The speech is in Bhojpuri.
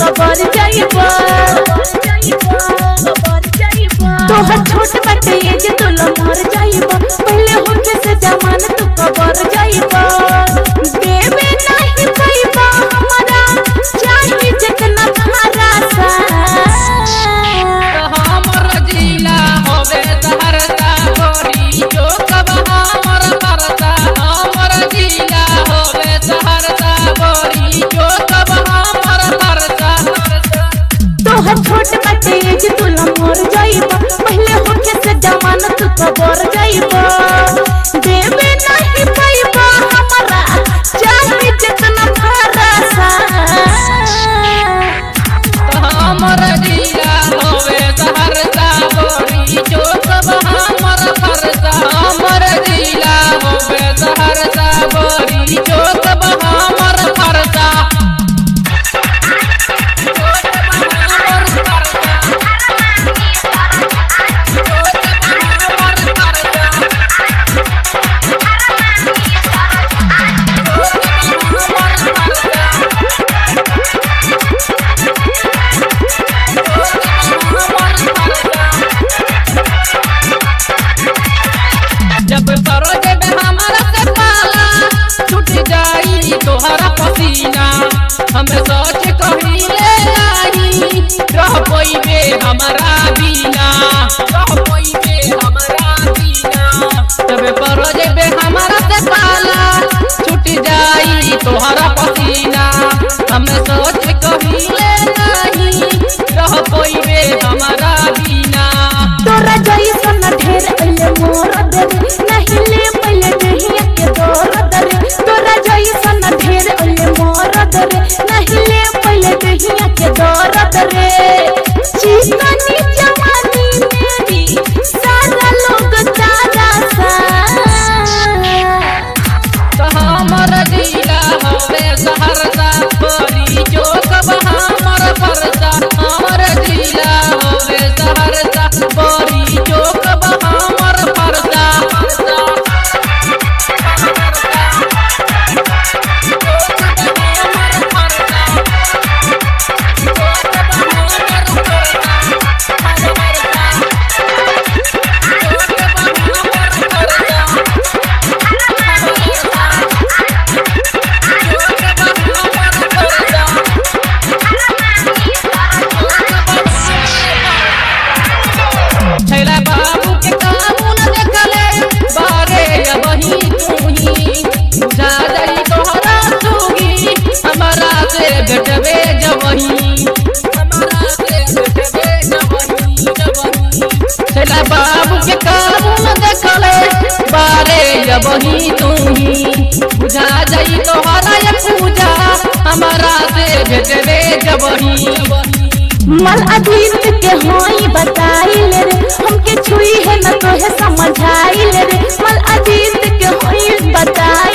कबर जाइबा तोहर छोट बाटे एज तू लमर जाइबा पहले होके से जमान तू कबर जाइबा देवे नहीं पाइबा हमरा चाहे जितना भारा सा हमर जिला होवे सहरसा गोरी जो कब हमर परसा हमर जिला होवे सहरसा गोरी जो कब हमर परसा तोहर छोट बाटे एज तू लमर जाइबा पहले होके से जमान तू कबर जाइबा देवे नहीं पाइबा हमरा चाहे जितना भारा सा हमर जिला होवे सहरसा गोरी जो कब हमर परसा हमर जिला होवे सहरसा गोरी जो कब हमर परसा जब सरोज में हमारा से पाला छूट जाई तोहरा पसीना हम सोच कहिले आई रह पइबे हमारा बिना रह पइबे हमारा बिना जब सरोज में हमारा से पाला छूट जाई तोहरा पसीना हम सोच कहिले आई रह पइबे हमारा बिना तोरा जैसन ढेर अइले मोर दर नहीं ले पहले नहीं के दौर दर तोरा जैसन ढेर अइले मोर दर नहीं ले पहले नहीं के दौर दर चिकनी जवानी मेरी सारा लोग तारा सा हमर जिला होवे सहरसा गोरी जो कब हमर परसा हमर जिला होवे सहरसा गोरी जो कब हमर परसा छैला बाबू के कामू न देखले बारे वही तू ही बुझा जाई तोहरा सुगी हमारा से भेटबे जवही हमारा से भेटबे जवही छैला बाबू के कामू न देखले बारे वही तू ही बुझा जाई तोहरा ये पूजा हमारा से भेटबे जवही मल अधीत के होई बताइल रे हमके छुई है न तोहे समझाइल रे मल अधीत के होई बताइल